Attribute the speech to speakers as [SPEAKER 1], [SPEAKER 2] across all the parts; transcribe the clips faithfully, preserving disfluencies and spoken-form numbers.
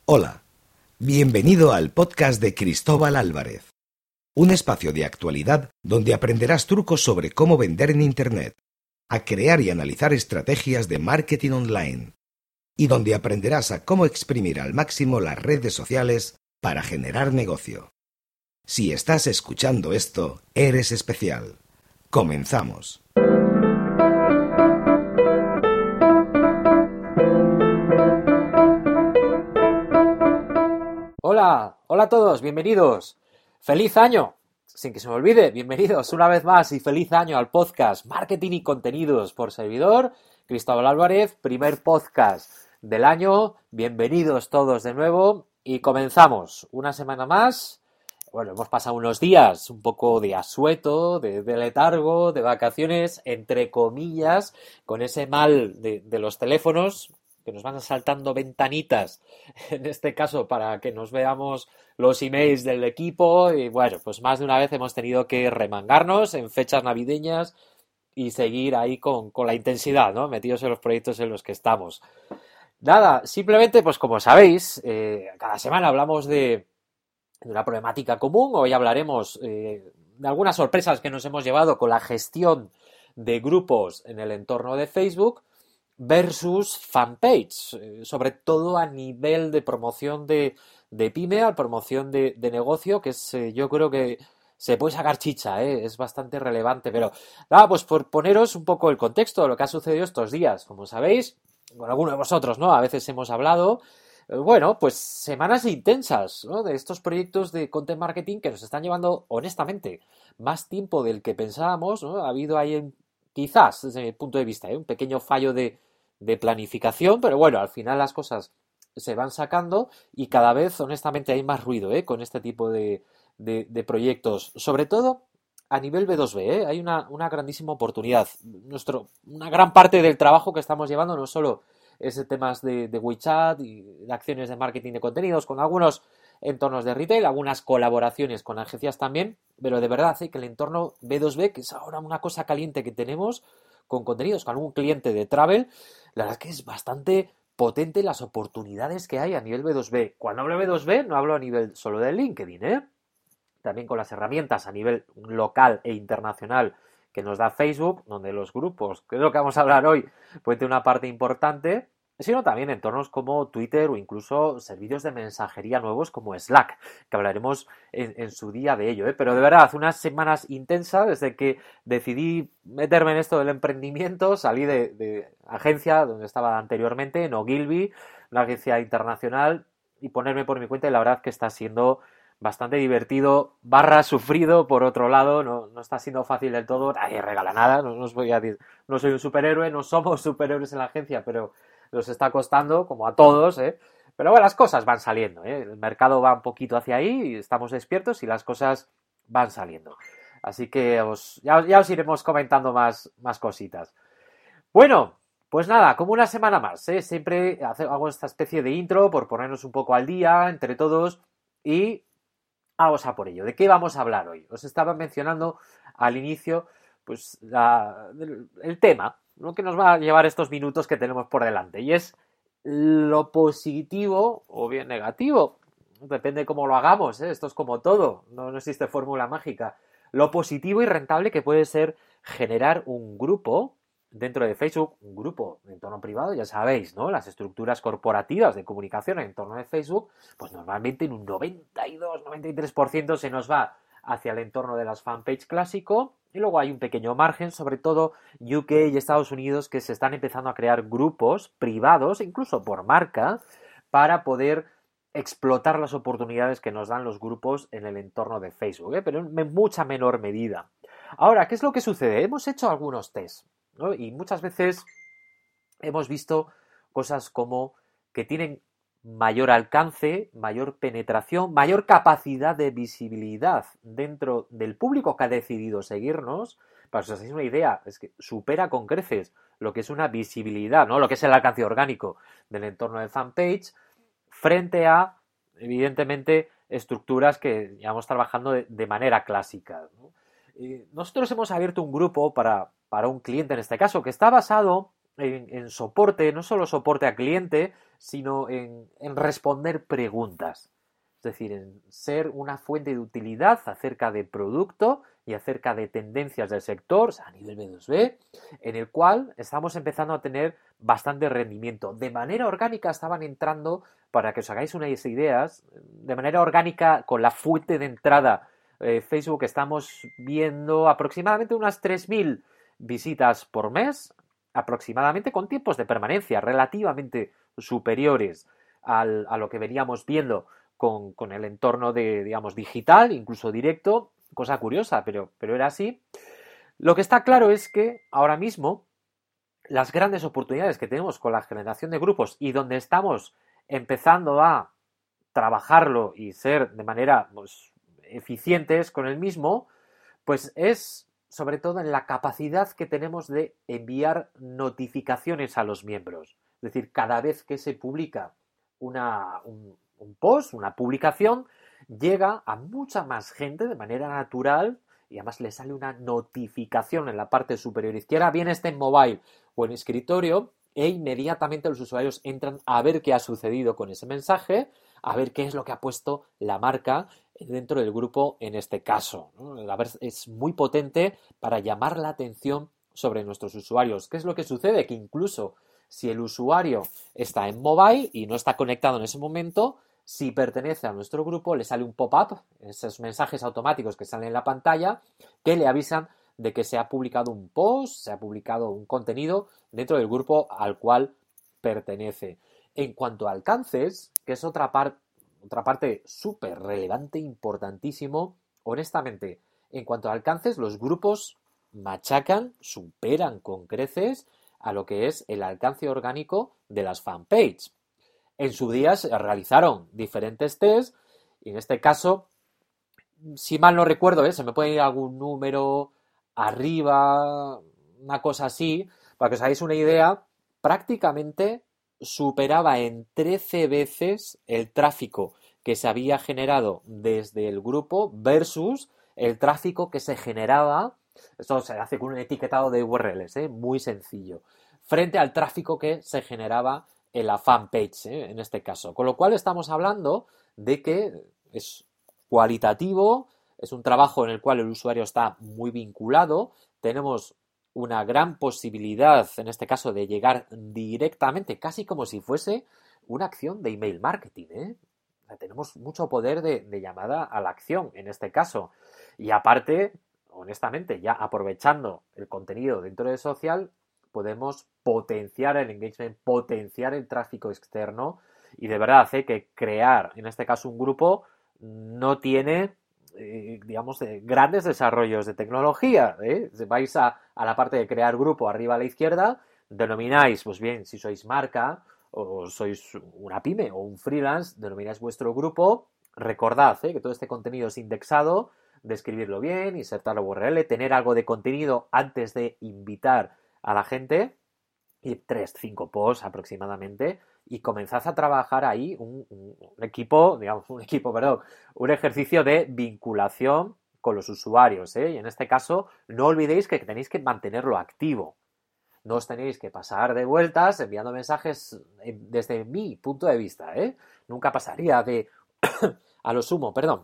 [SPEAKER 1] Hola, bienvenido al podcast de Cristóbal Álvarez, un espacio de actualidad donde aprenderás trucos sobre cómo vender en Internet, a crear y analizar estrategias de marketing online, y donde aprenderás a cómo exprimir al máximo las redes sociales para generar negocio. Si estás escuchando esto, eres especial. Comenzamos.
[SPEAKER 2] Hola, hola a todos, bienvenidos. ¡Feliz año! Sin que se me olvide, bienvenidos una vez más y feliz año al podcast Marketing y Contenidos por servidor, Cristóbal Álvarez, primer podcast del año. Bienvenidos todos de nuevo y comenzamos una semana más. Bueno, hemos pasado unos días un poco de asueto, de, de letargo, de vacaciones, entre comillas, con ese mal de, de los teléfonos, que nos van saltando ventanitas, en este caso para que nos veamos los emails del equipo, y bueno, pues más de una vez hemos tenido que remangarnos en fechas navideñas y seguir ahí con, con la intensidad, ¿no? Metidos en los proyectos en los que estamos. Nada, simplemente, pues como sabéis, eh, cada semana hablamos de, de una problemática común. Hoy hablaremos eh, de algunas sorpresas que nos hemos llevado con la gestión de grupos en el entorno de Facebook versus fanpage, eh, sobre todo a nivel de promoción de, de pyme, a promoción de, de negocio, que es, eh, yo creo que se puede sacar chicha, eh, es bastante relevante. Pero nada, pues por poneros un poco el contexto de lo que ha sucedido estos días. Como sabéis, con alguno de vosotros, ¿no? A veces hemos hablado, eh, bueno, pues semanas intensas, ¿no? De estos proyectos de content marketing que nos están llevando, honestamente, más tiempo del que pensábamos, ¿no? Ha habido ahí un, quizás, desde mi punto de vista, ¿eh? un pequeño fallo de de planificación, pero bueno, al final las cosas se van sacando y cada vez, honestamente, hay más ruido ¿eh? con este tipo de, de, de proyectos, sobre todo a nivel B dos B, ¿eh? Hay una, una grandísima oportunidad. Nuestro, una gran parte del trabajo que estamos llevando no solo es temas de, de WeChat y de acciones de marketing de contenidos con algunos entornos de retail, algunas colaboraciones con agencias también, pero de verdad ¿eh? que el entorno B dos B, que es ahora una cosa caliente que tenemos con contenidos, con algún cliente de travel, la verdad es que es bastante potente las oportunidades que hay a nivel B dos B. Cuando hablo de B dos B, no hablo a nivel solo de LinkedIn, ¿eh? También con las herramientas a nivel local e internacional que nos da Facebook, donde los grupos, que es lo que vamos a hablar hoy, pueden tener una parte importante, sino también entornos como Twitter o incluso servicios de mensajería nuevos como Slack, que hablaremos en, en su día de ello, ¿eh? Pero de verdad, unas semanas intensas desde que decidí meterme en esto del emprendimiento, salí de, de agencia donde estaba anteriormente, en Ogilvy, una agencia internacional, y ponerme por mi cuenta, y la verdad que está siendo bastante divertido, barra sufrido, por otro lado, no, no está siendo fácil del todo, nadie regala nada, no, no os voy a decir, no soy un superhéroe, no somos superhéroes en la agencia, pero nos está costando, como a todos, ¿eh? Pero bueno, las cosas van saliendo, ¿eh? El mercado va un poquito hacia ahí, y estamos despiertos y las cosas van saliendo. Así que os, ya, ya os iremos comentando más, más cositas. Bueno, pues nada, como una semana más, ¿eh? Siempre hago esta especie de intro por ponernos un poco al día entre todos y vamos a por ello. ¿De qué vamos a hablar hoy? Os estaba mencionando al inicio pues la, el, el tema, lo que nos va a llevar estos minutos que tenemos por delante, y es lo positivo o bien negativo, depende cómo lo hagamos, ¿eh? Esto es como todo, no, no existe fórmula mágica, lo positivo y rentable que puede ser generar un grupo dentro de Facebook, un grupo de entorno privado, ya sabéis, ¿no? Las estructuras corporativas de comunicación en entorno de Facebook, pues normalmente en un noventa y dos, noventa y tres por ciento se nos va hacia el entorno de las fanpage clásico, y luego hay un pequeño margen, sobre todo U K y Estados Unidos, que se están empezando a crear grupos privados, incluso por marca, para poder explotar las oportunidades que nos dan los grupos en el entorno de Facebook, ¿eh? Pero en mucha menor medida. Ahora, ¿qué es lo que sucede? Hemos hecho algunos tests, ¿no? Y muchas veces hemos visto cosas como que tienen mayor alcance, mayor penetración, mayor capacidad de visibilidad dentro del público que ha decidido seguirnos. Para que os hacéis una idea, es que supera con creces lo que es una visibilidad, ¿no? Lo que es el alcance orgánico del entorno de fanpage, frente a, evidentemente, estructuras que llevamos trabajando de, de manera clásica, ¿no? Eh, nosotros hemos abierto un grupo para, para un cliente, en este caso, que está basado en, en soporte, no solo soporte a cliente, sino en, en responder preguntas. Es decir, en ser una fuente de utilidad acerca de producto y acerca de tendencias del sector, o sea, a nivel B dos B, en el cual estamos empezando a tener bastante rendimiento. De manera orgánica estaban entrando, para que os hagáis unas ideas, de manera orgánica con la fuente de entrada eh, Facebook estamos viendo aproximadamente unas tres mil visitas por mes, aproximadamente con tiempos de permanencia relativamente superiores al, a lo que veníamos viendo con, con el entorno de, digamos, digital, incluso directo, cosa curiosa, pero, pero era así. Lo que está claro es que ahora mismo las grandes oportunidades que tenemos con la generación de grupos y donde estamos empezando a trabajarlo y ser de manera pues, eficientes con el mismo, pues es sobre todo en la capacidad que tenemos de enviar notificaciones a los miembros. Es decir, cada vez que se publica una, un, un post, una publicación, llega a mucha más gente de manera natural y además le sale una notificación en la parte superior izquierda, bien esté en mobile o en escritorio, e inmediatamente los usuarios entran a ver qué ha sucedido con ese mensaje, a ver qué es lo que ha puesto la marca dentro del grupo en este caso, ¿no? A ver, es muy potente para llamar la atención sobre nuestros usuarios. ¿Qué es lo que sucede? Que incluso si el usuario está en mobile y no está conectado en ese momento, si pertenece a nuestro grupo, le sale un pop-up, esos mensajes automáticos que salen en la pantalla, que le avisan de que se ha publicado un post, se ha publicado un contenido dentro del grupo al cual pertenece. En cuanto a alcances, que es otra, par- otra parte súper relevante, importantísimo, honestamente, en cuanto a alcances, los grupos machacan, superan con creces a lo que es el alcance orgánico de las fanpages. En su día se realizaron diferentes tests y en este caso, si mal no recuerdo, ¿eh? Se me puede ir algún número arriba, una cosa así, para que os hagáis una idea, prácticamente superaba en trece veces el tráfico que se había generado desde el grupo versus el tráfico que se generaba, esto se hace con un etiquetado de U R Ls, ¿eh? Muy sencillo, frente al tráfico que se generaba en la fanpage, ¿eh? En este caso. Con lo cual estamos hablando de que es cualitativo, es un trabajo en el cual el usuario está muy vinculado, tenemos una gran posibilidad, en este caso, de llegar directamente, casi como si fuese una acción de email marketing, ¿eh? O sea, tenemos mucho poder de, de llamada a la acción, en este caso. Y aparte, honestamente, ya aprovechando el contenido dentro de social, podemos potenciar el engagement, potenciar el tráfico externo y de verdad ¿eh? que crear, en este caso, un grupo no tiene, eh, digamos, eh, grandes desarrollos de tecnología. ¿eh? Vais a, a la parte de crear grupo arriba a la izquierda, denomináis, pues bien, si sois marca o sois una pyme o un freelance, denomináis vuestro grupo. Recordad ¿eh? que todo este contenido es indexado, describirlo bien, insertar la U R L, tener algo de contenido antes de invitar a la gente, y tres, cinco posts aproximadamente, y comenzad a trabajar ahí un, un, un equipo, digamos, un equipo, perdón, un ejercicio de vinculación con los usuarios, ¿eh? Y en este caso, no olvidéis que tenéis que mantenerlo activo. No os tenéis que pasar de vueltas enviando mensajes desde mi punto de vista, ¿eh? Nunca pasaría de, a lo sumo, perdón,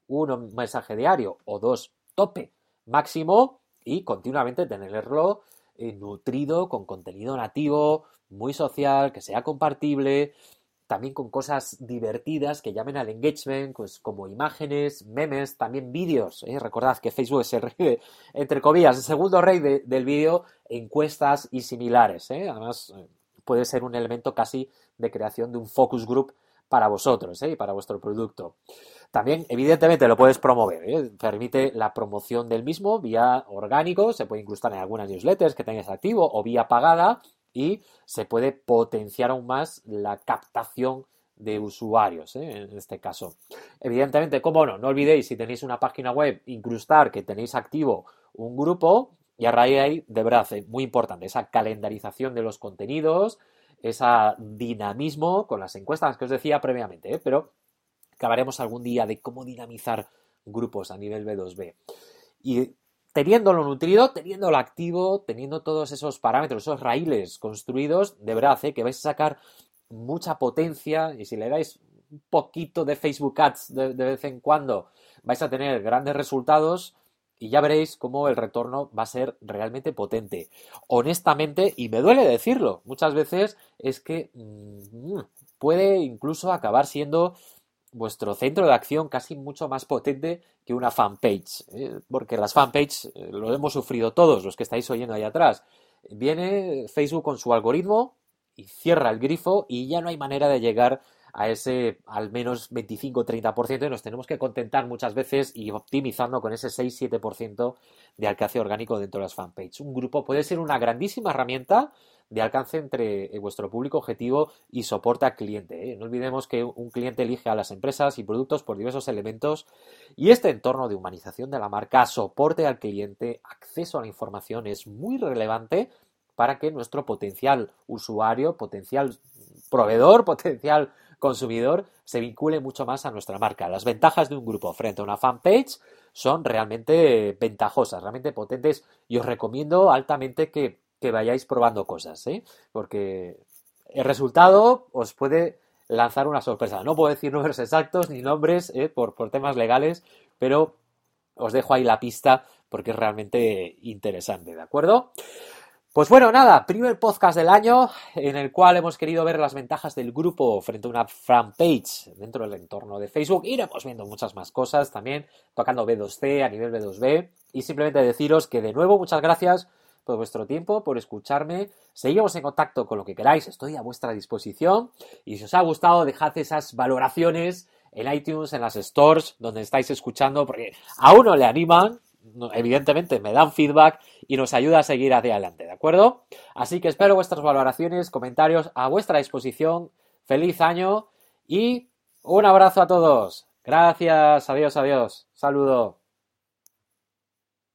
[SPEAKER 2] un mensaje diario o dos tope máximo y continuamente tenerlo eh, nutrido con contenido nativo, muy social, que sea compartible, también con cosas divertidas que llamen al engagement, pues como imágenes, memes, también vídeos. ¿eh? Recordad que Facebook es el rey, de, entre comillas, el segundo rey de, del vídeo, encuestas y similares. ¿eh? Además, puede ser un elemento casi de creación de un focus group para vosotros ¿eh? y para vuestro producto. También, evidentemente, lo puedes promover. ¿eh? Permite la promoción del mismo vía orgánico, se puede incrustar en algunas newsletters que tengáis activo o vía pagada, y se puede potenciar aún más la captación de usuarios, ¿eh? en este caso. Evidentemente, cómo no, no olvidéis, si tenéis una página web, incrustar que tenéis activo un grupo, y a raíz de ahí, de verdad, ¿eh? muy importante, esa calendarización de los contenidos, ese dinamismo con las encuestas que os decía previamente, ¿eh? pero que hablaremos algún día de cómo dinamizar grupos a nivel B dos B. Y teniéndolo nutrido, teniéndolo activo, teniendo todos esos parámetros, esos raíles construidos, de verdad, ¿eh? Que vais a sacar mucha potencia, y si le dais un poquito de Facebook Ads de, de vez en cuando, vais a tener grandes resultados y ya veréis cómo el retorno va a ser realmente potente. Honestamente, y me duele decirlo, muchas veces es que mmm, puede incluso acabar siendo vuestro centro de acción casi mucho más potente que una fanpage, ¿eh? Porque las fanpages eh, lo hemos sufrido todos los que estáis oyendo ahí atrás. Viene Facebook con su algoritmo y cierra el grifo y ya no hay manera de llegar a ese al menos veinticinco a treinta por ciento y nos tenemos que contentar muchas veces y optimizando con ese seis a siete por ciento de alcance orgánico dentro de las fanpages. Un grupo puede ser una grandísima herramienta de alcance entre vuestro público objetivo y soporte al cliente, ¿eh? No olvidemos que un cliente elige a las empresas y productos por diversos elementos y este entorno de humanización de la marca, soporte al cliente, acceso a la información es muy relevante para que nuestro potencial usuario, potencial proveedor, potencial consumidor se vincule mucho más a nuestra marca. Las ventajas de un grupo frente a una fanpage son realmente ventajosas, realmente potentes y os recomiendo altamente que que vayáis probando cosas, ¿eh? Porque el resultado os puede lanzar una sorpresa. No puedo decir números exactos ni nombres ¿eh? por, por temas legales, pero os dejo ahí la pista porque es realmente interesante, ¿de acuerdo? Pues bueno, nada, primer podcast del año en el cual hemos querido ver las ventajas del grupo frente a una fanpage dentro del entorno de Facebook. Iremos viendo muchas más cosas también, tocando B dos C a nivel B dos B y simplemente deciros que de nuevo muchas gracias por vuestro tiempo, por escucharme. Seguimos en contacto con lo que queráis, estoy a vuestra disposición y si os ha gustado dejad esas valoraciones en iTunes, en las stores donde estáis escuchando porque a uno le animan, evidentemente me dan feedback y nos ayuda a seguir hacia adelante, ¿de acuerdo? Así que espero vuestras valoraciones, comentarios a vuestra disposición. Feliz año y un abrazo a todos. Gracias, adiós, adiós. Saludo.